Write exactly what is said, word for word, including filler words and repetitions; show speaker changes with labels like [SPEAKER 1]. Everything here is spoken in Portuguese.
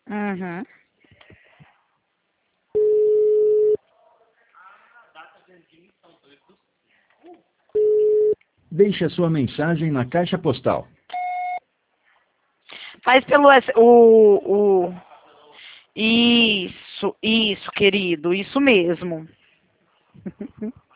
[SPEAKER 1] Uhum.
[SPEAKER 2] Deixe a sua mensagem na caixa postal.
[SPEAKER 1] Faz pelo S- o, o isso, isso, querido, isso mesmo.